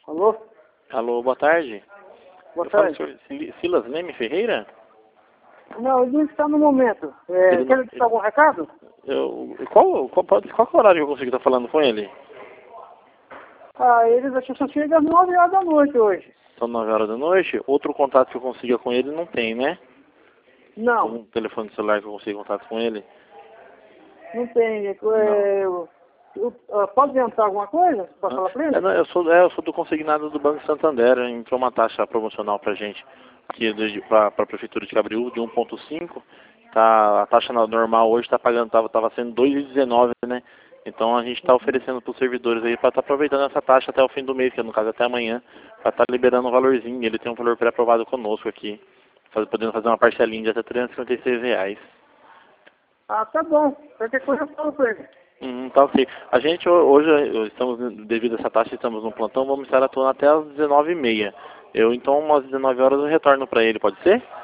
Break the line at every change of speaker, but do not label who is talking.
Alô?
Alô, boa tarde.
Boa
Eu falo com o
tarde.
senhor Silas Leme Ferreira?
Não, ele não está no momento.
Ele não-
Quer deixar algum recado?
Qual que é o horário que eu consigo estar falando com ele?
Ah, ele só chega às 9 horas da noite hoje.
São 9 horas da noite. Outro contato que eu consiga com ele não tem, né?
Não,
Um telefone celular que eu consiga contato com ele?
não tem.
Não.
Pode adiantar alguma coisa para falar para ele?
Não, eu sou do consignado do Banco Santander. Entrou uma taxa promocional pra gente aqui para a Prefeitura de Cabreúva de 1,5. Tá, a taxa normal hoje tava sendo 2,19, né? Então a gente está oferecendo para os servidores aí para estar aproveitando essa taxa até o fim do mês, que é no caso até amanhã, para estar liberando um valorzinho. Ele tem um valor pré-aprovado conosco aqui, podendo fazer uma parcelinha de até R$ 356.
Ah, tá bom. Qualquer coisa eu falo para ele.
Tá ok. A gente hoje, devido a essa taxa, estamos no plantão, vamos estar atuando até às 19h30. Então, umas 19 horas eu retorno para ele, pode ser?